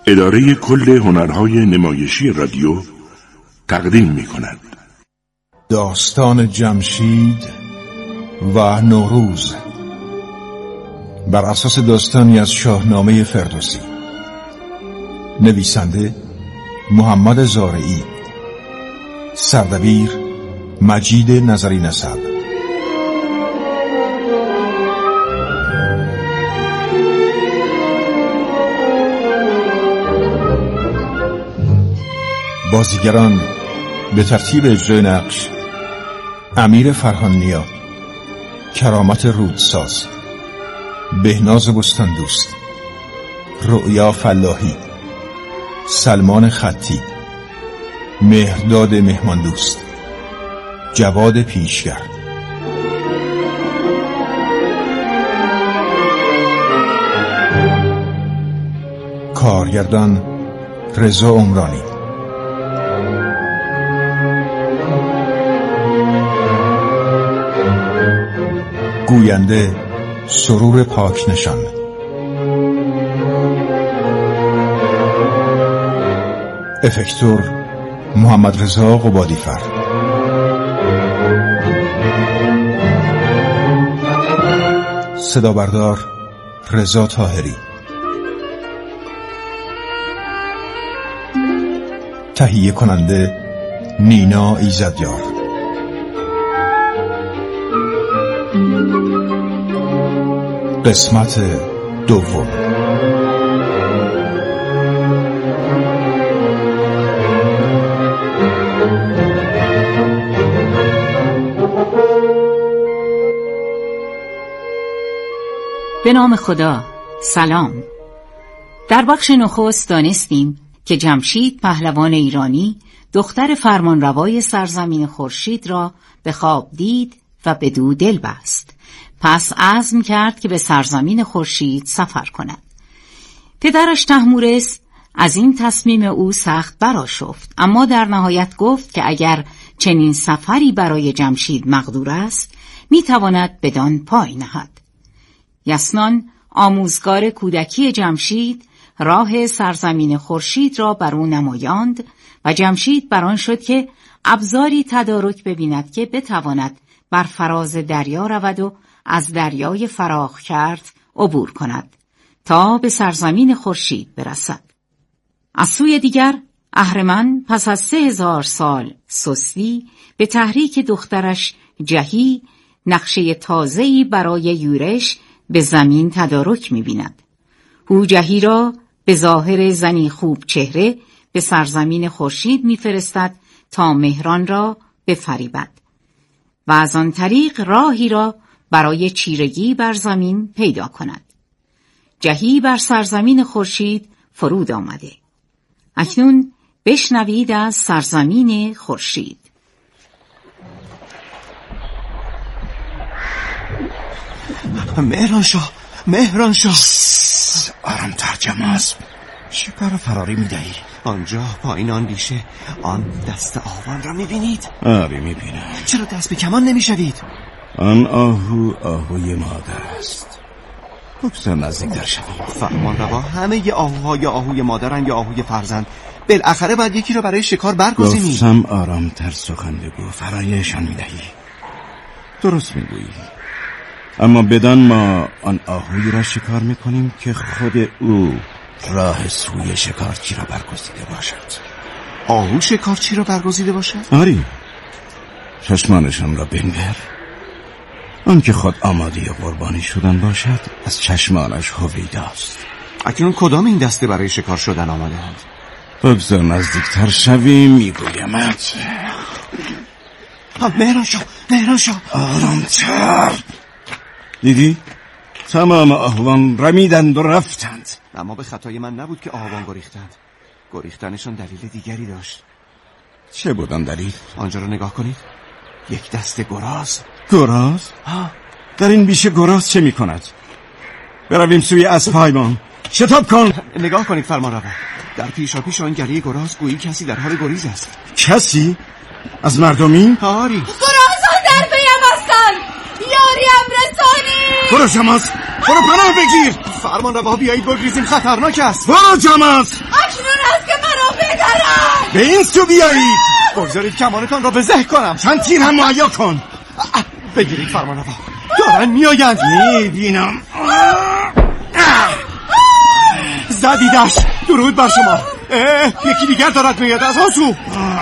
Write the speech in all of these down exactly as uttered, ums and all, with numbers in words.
اداره کل هنرهای نمایشی رادیو تقدیم می کند. داستان جمشید و نوروز بر اساس داستانی از شاهنامه فردوسی. نویسنده محمد زارعی، سردبیر مجید نظری نسب. بازیگران به ترتیب اجرای نقش: امیر فرهان‌نیا، کرامت رودساز، بهناز بستاندوست، رؤیا فلاحی، سلمان خطی، مهرداد مهماندوست، جواد پیشگر. کارگردان رضا عمرانی. گوینده سرور پاکنشان. افکتور محمد رضا قبادیفر. صدا بردار رضا طاهری. تهیه کننده نینا ایزدیار. قسمت دوم. به نام خدا. سلام. در بخش نخست دانستیم که جمشید پهلوان ایرانی دختر فرمانروای سرزمین خورشید را به خواب دید و بدو دل بست. پس عزم کرد که به سرزمین خورشید سفر کند. پدرش طهمورث از این تصمیم او سخت برآشفت، اما در نهایت گفت که اگر چنین سفری برای جمشید مقدور است، میتواند بدان پای نهد. یسنان، آموزگار کودکی جمشید، راه سرزمین خورشید را بر او نمایاند و جمشید بر آن شد که ابزاری تدارک ببیند که بتواند بر فراز دریا رود و از دریای فراخ کرد عبور کند تا به سرزمین خورشید برسد. از سوی دیگر اهرمن پس از سه هزار سال سستی به تحریک دخترش جهی نقشه تازه‌ای برای یورش به زمین تدارک می‌بیند. او جهی را به ظاهر زنی خوب چهره به سرزمین خورشید می‌فرستد تا مهران را بفریبد و از آن طریق راهی را برای چیرگی بر زمین پیدا کند. جهی بر سرزمین خورشید فرود آمده. اکنون بشنوید از سرزمین خورشید. مهران شاه، مهران شاه، آرامتر جماز. چیکار فراری میدهی؟ آنجا پایین آن بیشه آن دست آهوان را میبینید؟ آره میبینم. چرا دست به کمان نمیشوید؟ آن آهو آهوی مادر است. بگذار نزدیک در شویم. فرمان روا، همه ی آهوها یا آهوی مادرن یا آهوی فرزند. بالاخره باید یکی را برای شکار برگزینی. گفتم آرامتر سخن بگو، فرایشان میدهی. درست میگویی، اما بدان ما آن آهوی را شکار میکنیم که خود او راه سوی شکارچی را برگزیده باشد. آهو شکارچی را برگزیده باشد؟ آری، چشمانشان را بنگر. آن که خود آماده قربانی شدن باشد از چشمانش هویداست. اکنون کدام این دسته برای شکار شدن آماده اند؟ بگذار نزدیکتر شویم میگویمت. مهران شاه، مهران شاه، آرامتر. دیدی؟ تمام آهوان رمیدند و رفتند. اما به خطای من نبود که آهوان گریختند. گریختنشان دلیل دیگری داشت. چه بود آن دلیل؟ آنجا رو نگاه کنید. یک دسته گراز. گراز؟ ها. در این بیشه گراز چه می کند؟ برویم سوی اسب‌هایمان. شتاب کن. نگاه کنید فرمان روا. در پیشا پیش آن گله گراز گویی کسی در حال گریز است. کسی؟ از مردمی؟ آری. گرازان در پیم هستند. یاری هم رسانی. برو شماس. برو پناه بگیر. فرمان روا بیایید بگریزیم، خطرناک است. برو جماس. اکنون است که مرا بدرد. به این سو بیایید. بگذارید کمانتان را به زه کنم. چند تیر هم معیا کن. بگیرید فرمان روا، دارن میآیند. میبینم. زدیدش. درود بر شما. یکی دیگر دارد میاد از آسو.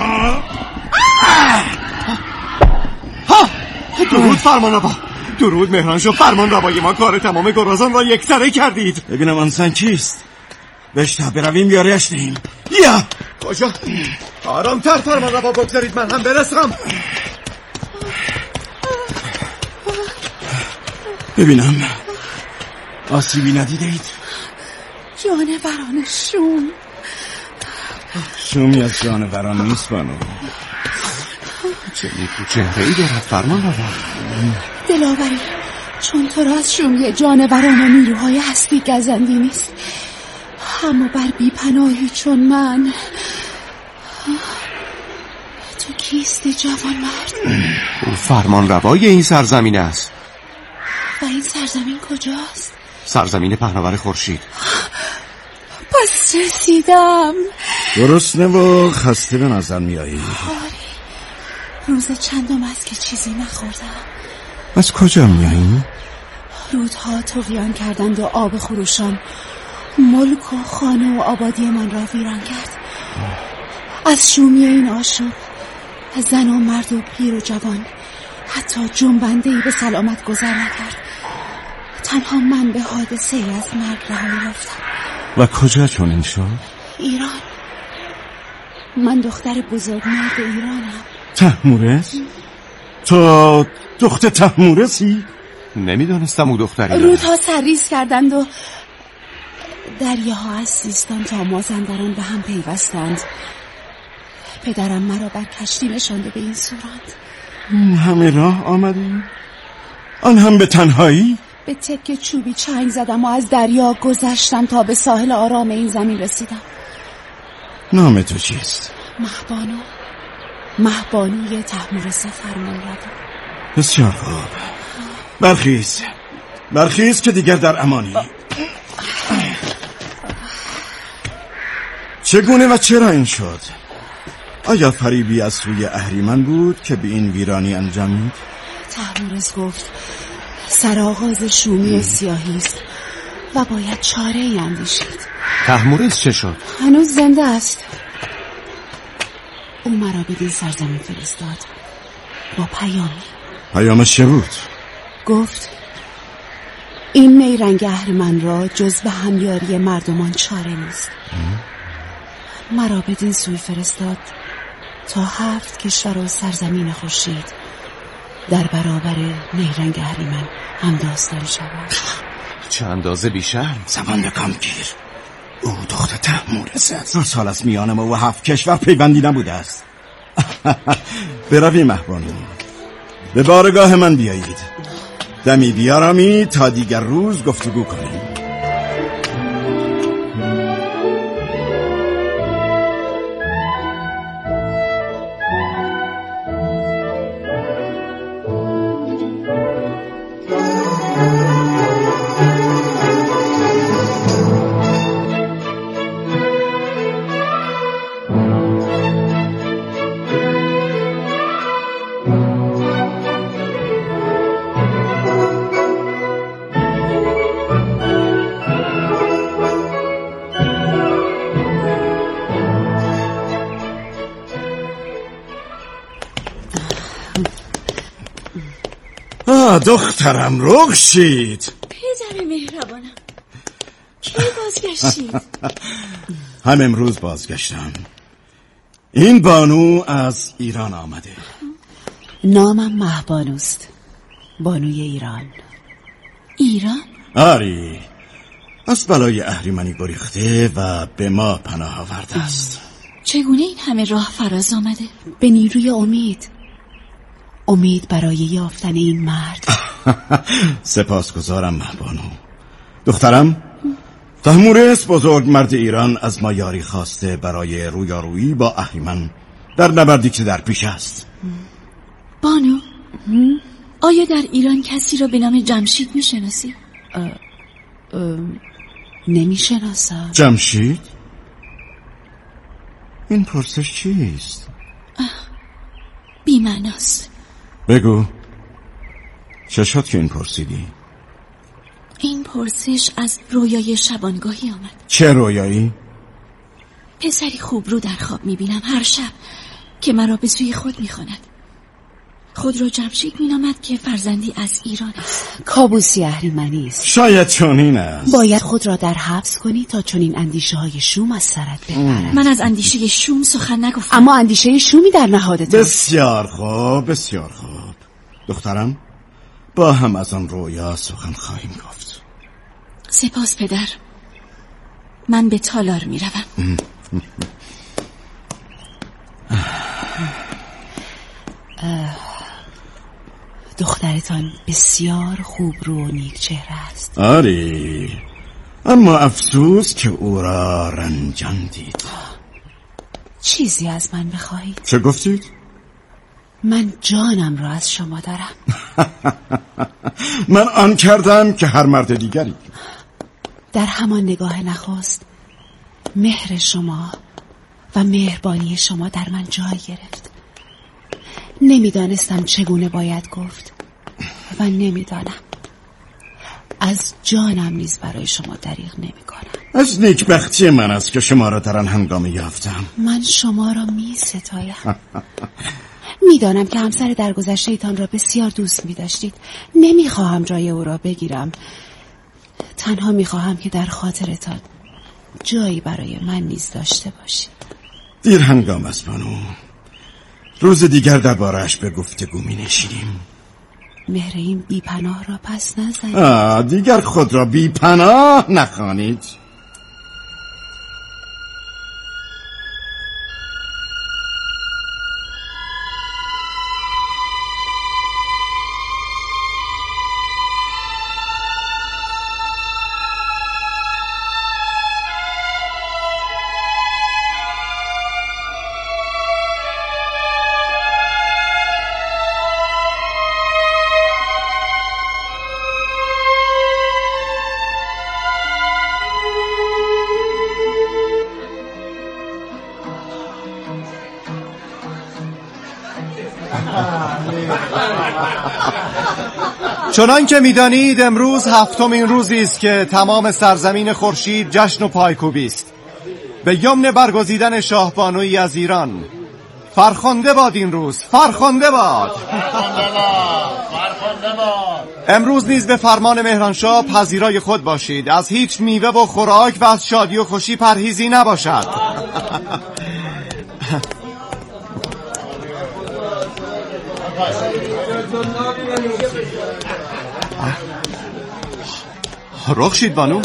ها درود فرمان روا. درود مهران شو فرمان روای ما، کار تمام گرازان را یک سره کردید. ببینم آنسان کیست؟ بشتا برویم بیاریش دهیم. یا کجا؟ آرامتر فرمان روا، بگذارید من هم برسم. ببینم آسیبی ندیده اید؟ جانوران شوم. شومی از جانوران نیست بانو. چه نیکو چهره ای دارد فرمان روا. دلاوری، چون تو را از شومی جانوران و نیروهای هستی گزندی نیست، اما بر بیپناهی چون من. تو کیست جوان مرد؟ او فرمان روای این سرزمین است. و این سرزمین کجاست؟ سرزمین پهناور خورشید. پس رسیدم. گرسنه و خسته به نظر می آیی. روز چندم است که چیزی نخوردم. از کجا می آیی؟ رودها طغیان کردند و آب خروشان ملک و خانه و آبادی من را ویران کرد. از شومی این آشوب زن و مرد و پیر و جوان، حتی جنبنده‌ای به سلامت گذر نکرد. تنها من به حادثه از مرگ رهایی یافتم. و کجا چنین شد؟ ایران. من دختر بزرگمرد ایرانم. تحمورس؟ تو دختر تحمورسی؟ نمیدانستم او دختری. رودها سرریز کردند و دریاها از سیستان تا مازندران به هم پیوستند. پدرم مرا بر کشتی نشانده به این سوراند. همه راه آمدی؟ آن هم به تنهایی؟ به تکه چوبی چنگ زدم و از دریا گذشتم تا به ساحل آرام این زمین رسیدم. نام تو چیست؟ مهبانو. مهبانوی تحمورس فرمان روا. بسیار خوب. برخیز برخیز که دیگر در امانی. چگونه و چرا این شد؟ آیا فریبی از سوی اهریمن بود که به این ویرانی انجامید؟ تحمورس گفت سرآغاز شومی و سیاهی است و باید چاره ای اندیشید. تحمورس چه شد؟ هنوز زنده است. او مرا به این سرزمین فرستاد با پیامی. پیامش چه بود؟ گفت این نیرنگ اهریمن را جز به همیاری مردمان چاره نیست. مرا بدین سوی فرستاد تا هفت کشور و سرزمین خورشید در برابر نیرنگ اهریمن هم داستان شود. چه اندازه بیشتر؟ زبان بکام گیر. او دختر تحمورس است. دو سال از میان ما و هفت کشور پیوندی نبوده است. بروی مهبانو، به بارگاه من بیایید. دمی بیارامی تا دیگر روز گفتگو کنیم. دخترم رخشید. پدر مهربانم، کی بازگشتید؟ هم امروز بازگشتم. این بانو از ایران آمده. نامم مهبانوست، بانوی ایران. ایران؟ آری، از بلای اهریمنی گریخته و به ما پناه آورده است. چگونه این همه راه فراز آمده؟ به نیروی امید. امید برای یافتن این مرد. سپاسگزارم مهبانو. دخترم، تحمورس بزرگ مرد ایران از ما یاری خواسته برای رویارویی با اهریمن در نبردی که در پیش است. بانو، آیا در ایران کسی را به نام جمشید میشناسی؟ نمیشناسم. جمشید؟ این پرسش چیست؟ بی‌معناست. بگو چه شد که این پرسیدی؟ این پرسش از رویای شبانگاهی آمد. چه رویایی؟ پسری خوب رو در خواب میبینم هر شب که مرا به سوی خود میخواند. خود را جمشید مینامد که فرزندی از ایران است. کابوسی اهریمنی است. شاید چنین است. باید خود را در حبس کنی تا چنین اندیشه های شوم از سرت بپرد. من از اندیشه شوم سخن نگفتم. اما اندیشه شومی در نهادت. بسیار خوب، بسیار خوب. دخترم، با هم از آن رویا سخن خواهیم گفت. سپاس پدر. من به تالار می روم. دخترتان بسیار خوب رو و نیک چهره است. آری، اما افسوس که او را رنجاندید. چیزی از من بخواهید؟ چه گفتید؟ من جانم را از شما دارم. من آن کردم که هر مرد دیگری. در همان نگاه نخست مهر شما و مهربانی شما در من جای گرفت. نمیدانستم چگونه باید گفت و نمیدانم. از جانم نیز برای شما دریغ نمی کنم. از نیکبختی من است که شما را در آن هنگام یافتم. من شما را می ستایم. میدانم که همسر درگذشته ایتان را بسیار دوست می داشتید. نمی خواهم جای او را بگیرم. تنها می خواهم که در خاطرتان جایی برای من نیز داشته باشید. دیر هنگام است بانو. روز دیگر درباره‌اش به گفتگو می نشینیم. مهر این بی پناه را پس نزنید. آه، دیگر خود را بی پناه نخوانید. چنان که میدانید امروز هفتمین روزی است که تمام سرزمین خورشید جشن و پایکوبی است به یمن برگزیدن شاهبانویی از ایران. فرخنده باد این روز، فرخنده باد. امروز نیز به فرمان مهرانشاه پذیرای خود باشید. از هیچ میوه و خوراک و از شادی و خوشی پرهیزی نباشد. رخشید بانو،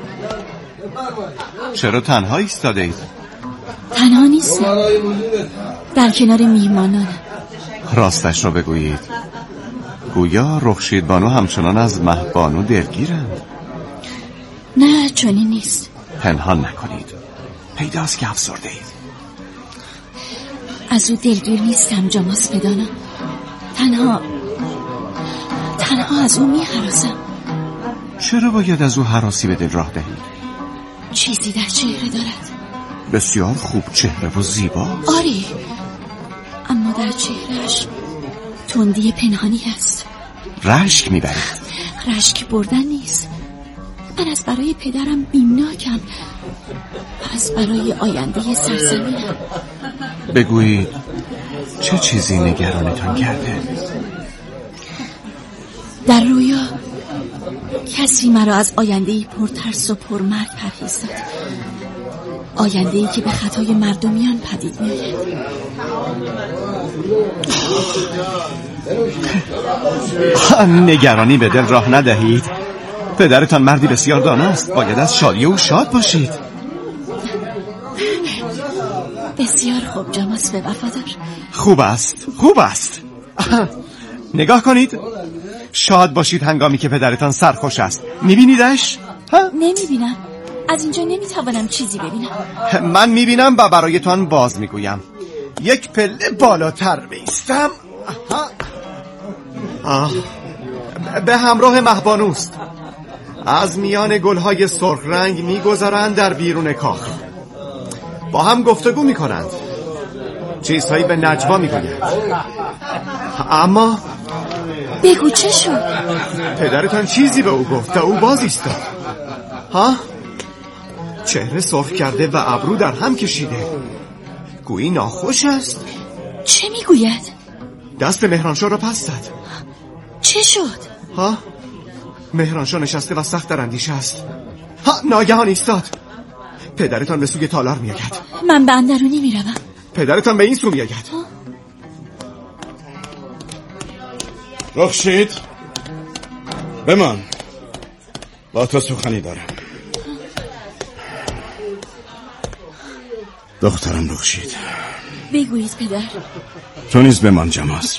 چرا تنها ایستاده اید؟ تنها نیستم، در کنار میهمانانم. راستش را بگویید، گویا رخشید بانو همچنان از مه بانو دلگیرند. نه چنین نیست. پنهان نکنید، پیداست که افسرده اید. از او دلگیر نیستم جماس بدانم. تنها تنها از او می‌هراسم. چرا باید از او هراسی به دل راه دهید؟ چیزی در چهره دارد. بسیار خوب چهره و زیبا. آری، اما در چهرهش تندی پنهانی هست. رشک میبرید؟ رشک بردن نیست. من از برای پدرم بیمناکم و از برای آینده سرزمینم. بگویید چه چیزی نگرانتان کرده؟ در رویا کسی مرا از آینده‌ای پرترس و پرمرگ پرهیز داد. آینده‌ای که به خطای مردمیان پدید می‌آید. نگرانی به دل راه ندهید. پدرتان مردی بسیار داناست. باید از شادی او شاد باشید. بسیار خوب جماس به وفادار. خوب است، خوب است. نگاه کنید، شاد باشید هنگامی که پدرتان سرخوش است. میبینیدش؟ نمیبینم، از اینجا نمیتوانم چیزی ببینم. من میبینم و برایتان باز میگویم. یک پله بالاتر بیستم. آه. به همراه مهبانوست. از میان گلهای سرخ رنگ میگذرند در بیرون کاخ. با هم گفتگو میکنند، چیزهایی به نجوا میگویند. اما بگو چه شد؟ پدرتان چیزی به او گفت و او باز ایستاد. ها؟ چهره سرخ کرده و ابرو در هم کشیده، گویی ناخوش است. چه میگوید؟ دست مهرانشاه را پس زد. چه شد؟ ها؟ مهرانشاه نشسته و سخت در اندیشه است. ها، ناگهان ایستاد. پدرتان به سوی تالار میآید. من به اندرونی میروم. پدرتان به این سو میآید. رخشید بمان، با تو سخنی دارم. دخترم رخشید. بگویید پدر. تو نیز بمان جماس.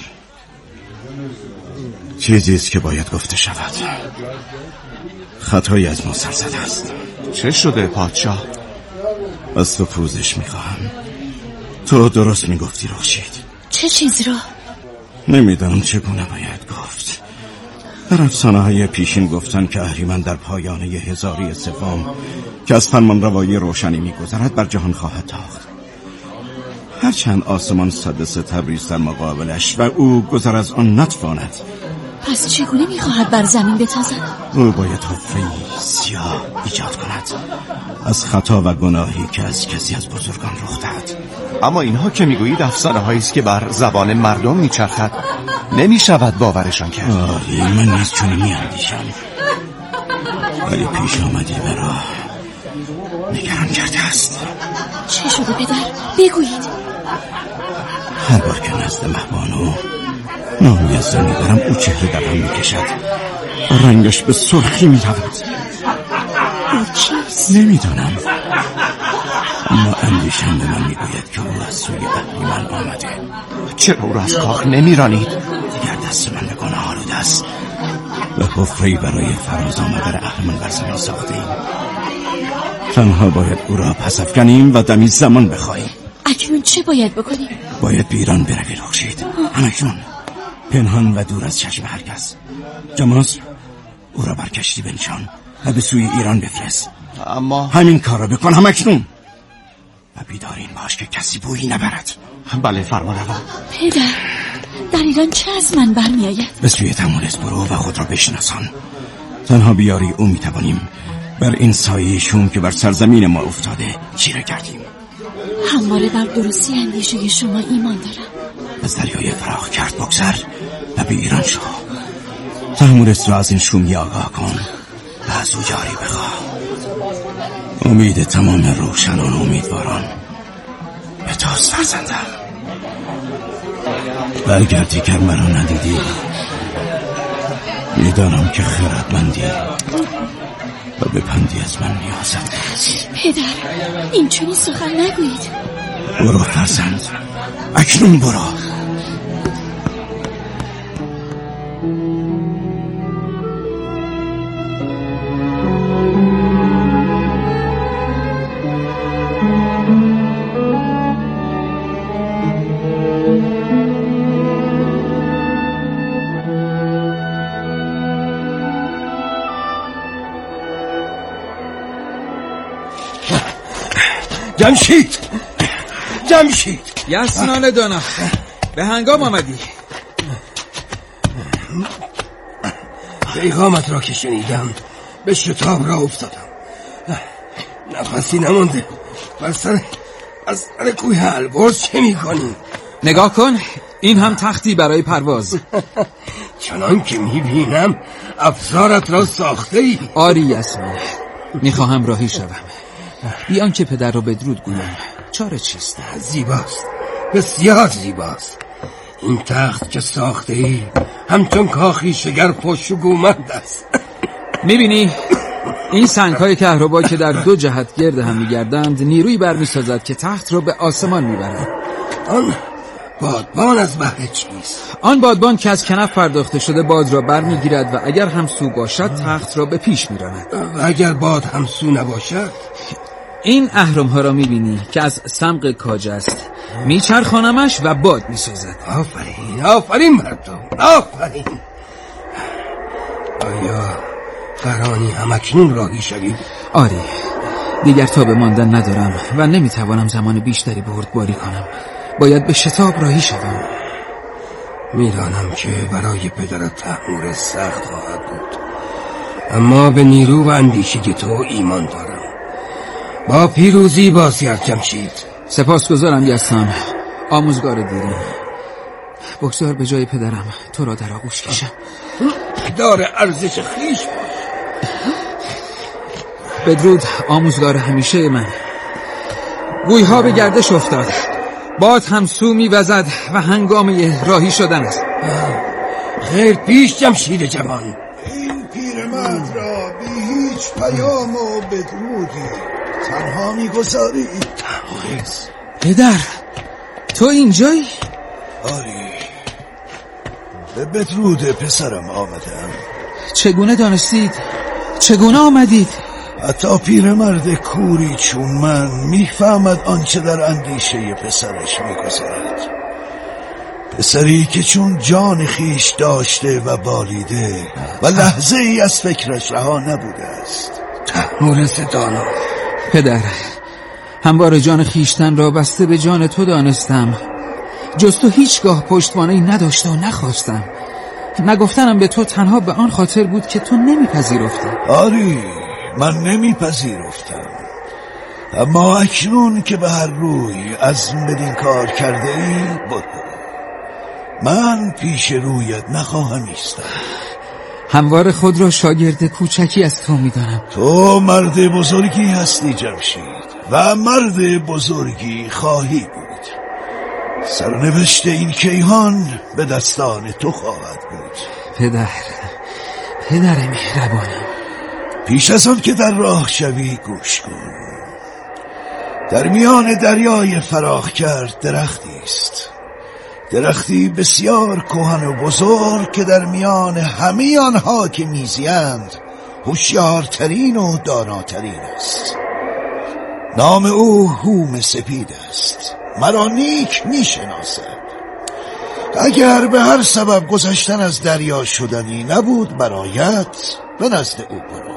چیزیست که باید گفته شود. خطایی از ما سر زده است. چه شده پادشاه؟ از تو پوزش میخواهم. تو درست میگفتی رخشید. چه چیز را؟ نمیدانم چگونه باید گفت. در افسانه های پیشین گفتن که اهریمن در پایانه هزاری سوم که از فرمان روایی روشنی میگذرد بر جهان خواهد تاخت. هرچند آسمان سادس تبریز در مقابلش و او گذر از آن نتواند. پس چگونه میخواهد بر زمین بتازد؟ او باید حفره‌ای سیاه ایجاد کند از خطا و گناهی که از کسی از بزرگان رخ دهد. اما اینها که میگویید افسانه هایی است که بر زبان مردم میچرخد، نمیشود باورشان کرد. آری من نیز چون میاندیشم، ولی پیش آمدی به راه نگران کرده است. چه شده پدر؟ بگویید. هر بار که نزد مهبانو نامی از زنی دارم او چهره در هم میکشد و رنگش به سرخی میرود. او کیست؟ نمیدانم، اما اندیشم به من میگوید که او از سوی اهریمن آمده. چرا او را از کاخ نمیرانید؟ دیگر دست من به گناه آلوده است و حفره‌ای برای فراز آمدن اهریمن بر زمین ساخته ایم. تنها باید او را پس افکنیم و دمی زمان بخواهیم. اکنون چه باید بکنیم؟ باید به ایران بروی رخشید. همکنون، پنهان و دور از چشم هر کس. جماس او را بر کشتی بنشان و به سوی ایران بفرست. اما همین کار را بکن همکنون و بیدارین باش که کسی بویی نبرد. بله فرمانروا. پدر، در ایران چه از من برمی آید؟ به سوی تمولس برو و خود را بشناسان. تنها بیاری او میتوانیم بر این سایه شوم که بر سرزمین ما افتاده چیره کردیم. همواره بر درستی اندیشه شما ایمان دارم. از دریای فراخ کرد بگذر و به ایران شو. تمولس را از این شومی آگاه کن و از او یاری بخواه. امید تمام روشنان و امیدواران به توست فرزندم. و اگر دیگر مرا ندیدی میدانم که خردمندی و به پندی از من نیازت است. پدر، این چنین سخن نگویید. برو فرزند، اکنون برو. جمشید، جمشید، یسنان دانا، به هنگام آمدی. پیغامت را که شنیدم به شتاب را افتادم. نفسی نمانده. بر سر از سر کوه البرز چه می کنی؟ نگاه کن، این هم تختی برای پرواز. چنان که می بینم افزارت را ساخته ای. آری یسنان، می خواهم راهی شوم بیان که پدر را بدرود گویم. چاره چیست؟ زیباست، بسیار زیباست. این تخت که ساخته ای همچون کاخی شگرف و شگومند است. میبینی این سنگ‌های کهربا که در دو جهت گرد هم میگردند نیروی برمیسازد که تخت را به آسمان میبرد. آن بادبان از بهر چیست؟ آن بادبان که از کنف پرداخته شده باد را برمیگیرد و اگر همسو باشد تخت را به پیش میراند. و اگر باد همسو نباشد؟ این اهرم ها را میبینی که از سمق کاج است، میچرخانمش و باد میسازد. آفرین، آفرین بر تو، آفرین. آیا فرانی همکنون راهی شوی؟ آری، دیگر تا به ماندن ندارم و نمیتوانم زمان بیشتری بردباری کنم. باید به شتاب راهی شوم. میدانم که برای پدرت تحمل سخت خواهد بود، اما به نیرو و اندیشه تو ایمان دارم. با پیروزی بازگرد جمشید. سپاسگزارم یزدان، آموزگار دیرین. بگذار به جای پدرم تو را در آغوش کشم. دار ارزش خیش باش. بدرود آموزگار همیشه من. گویها به گردش افتاد، باد هم سو می‌وزد و هنگامه راهی شدن است. خیر پیش جمشید جوان. این پیرمرد را بی هیچ پیام و بدرودی تنها می‌گذاری؟ پدر، تو اینجایی؟ آری، به بدرود پسرم آمدم. چگونه دانستید؟ چگونه آمدید؟ حتی پیرمرد کوری چون من میفهمد آنچه در اندیشه پسرش میگذرد. پسری که چون جان خیش داشته و بالیده و لحظه ای از فکرش رها نبوده است. مورس دانا. پدر، هموار جان خیشتن را بسته به جان تو دانستم. جز تو هیچگاه پشتوانه‌ای نداشته و نخواستم. نگفتنم به تو تنها به آن خاطر بود که تو نمیپذیرفتی. آری، من نمیپذیرفتم، اما اکنون که به هر روی عزم بدین کار کرده ای، برو. من پیش رویت نخواهم ایستاد. هموار خود را شاگرد کوچکی از تو میدانم. تو مرد بزرگی هستی جمشید و مرد بزرگی خواهی بود. سرنوشت این کیهان به دستان تو خواهد بود. پدر، پدر مهربانم. پیش از آن که در راه شوی گوش کن. در میان دریای فراخ کرد درختی است، درختی بسیار کهن و بزرگ که در میان همه آنها که میزیند هوشیارترین و داناترین است. نام او هوم سپید است. مرا نیک میشناسد. اگر به هر سبب گذشتن از دریا شدنی نبود برایت، به نزد او برو.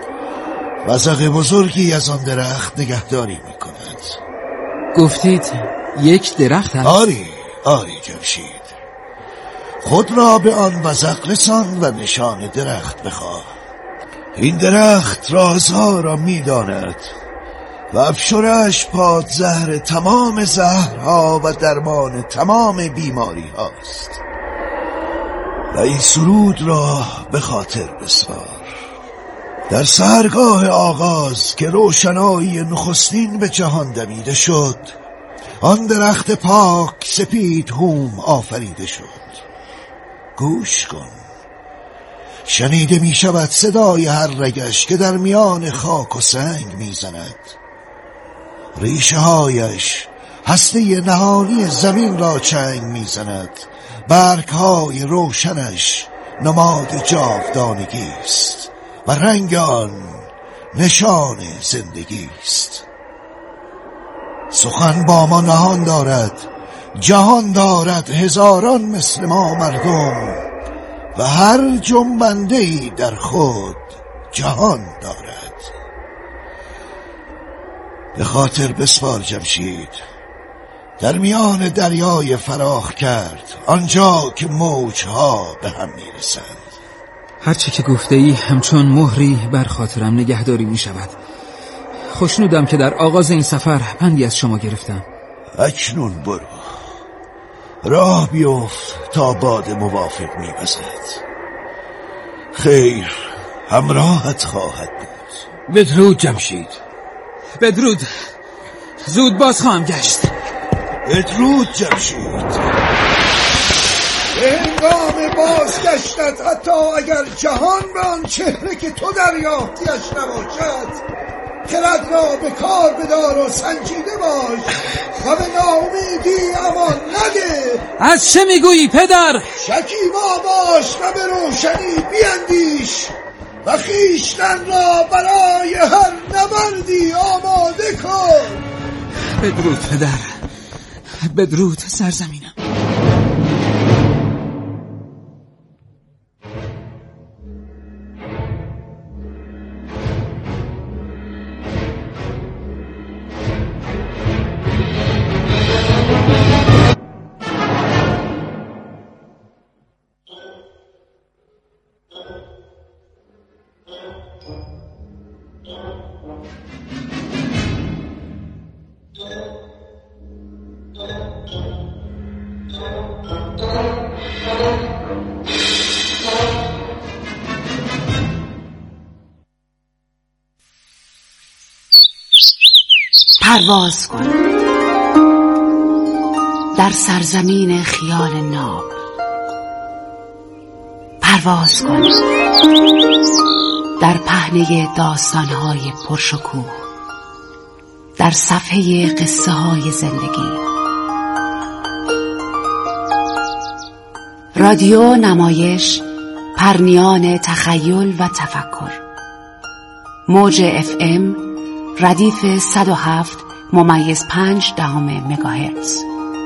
وزغ بزرگی از آن درخت نگهداری میکند. گفتید یک درخت هست؟ آری، آری جمشید. خود را به آن وزغ رسان و نشان درخت بخواه. این درخت رازها را میداند و افشارش پادزهر تمام زهرها و درمان تمام بیماری هاست. و این سرود را به خاطر بسپار. در سحرگاه آغاز که روشنایی نخستین به جهان دمیده شد، آن درخت پاک سپید هوم آفریده شد. گوش کن. شنیده می شود صدای هر رگش که در میان خاک و سنگ می زند. ریشه هایش هسته نهانی زمین را چنگ می زند. برگ های روشنش نماد جاودانگی است و رنگ آن نشان زندگی است. سخن با ما نهان دارد، جهان دارد هزاران مثل ما مردم و هر جنبنده‌ای در خود جهان دارد. به خاطر بسپار جمشید. در میان دریای فراخ کرد، آنجا که موجها به هم میرسند. هرچه که گفته ای همچون مهری بر خاطرم نگهداری می شود. خوشنودم که در آغاز این سفر پندی از شما گرفتم. اکنون برو، راه بیفت تا باد موافق می‌وزد. خیر همراهت خواهد بود. بدرود جمشید. بدرود. زود باز خواهم گشت. بدرود جمشید. به هنگام بازگشتت حتی اگر جهان به آن چهره که تو دریافتیش نباشد، خرد را به کار بدار و سنجیده باش و به ناامیدی امان نده. از چه میگویی پدر؟ شکیبا باش و به روشنی بیندیش و خیشتن را برای هر نبردی آماده کن. بدرود پدر. بدرود سرزمینم. پرواز کن در سرزمین خیال ناب، پرواز کن در پهنه داستانهای پرشکوه، در صفحه قصه های زندگی. رادیو نمایش، پرنیان تخیل و تفکر. موج اف ام ردیف صد و هفت ممیز پنج دهم مگاهرتز.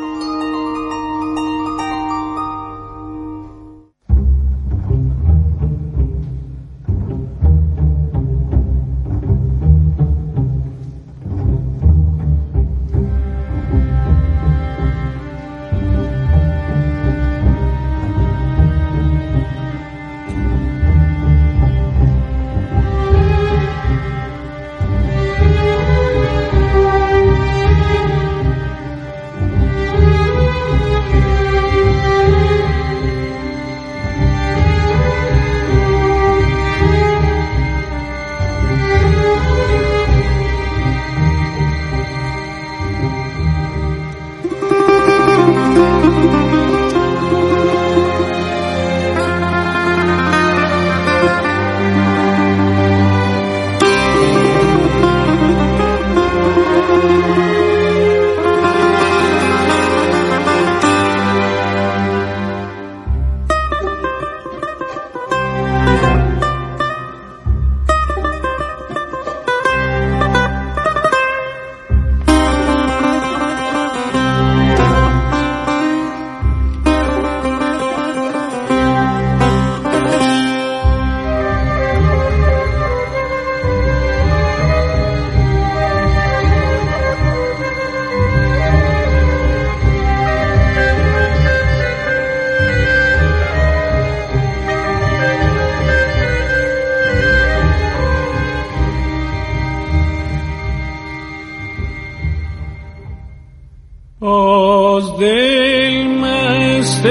باز دل مست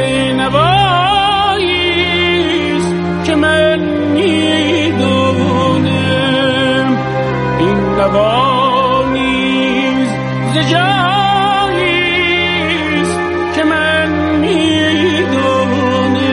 نواییست که من میدونم این نوا نیز ز جاییست که من میدونم.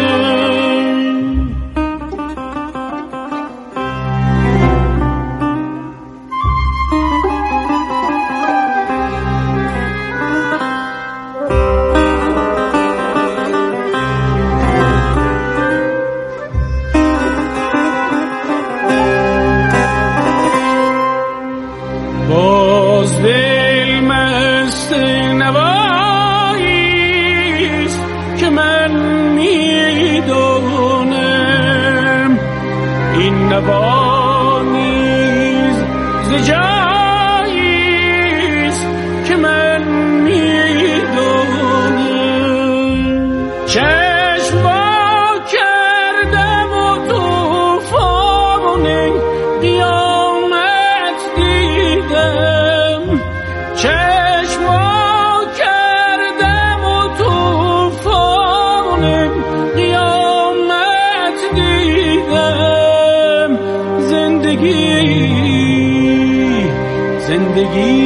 باز دل مست نواییست که من میدونم این نوا نیز ز جاییست که من میدونم. چشم وا کردم و طوفان قیامت دیدم، چشم وا کردم و طوفان قیامت دیدم. زندگی زندگی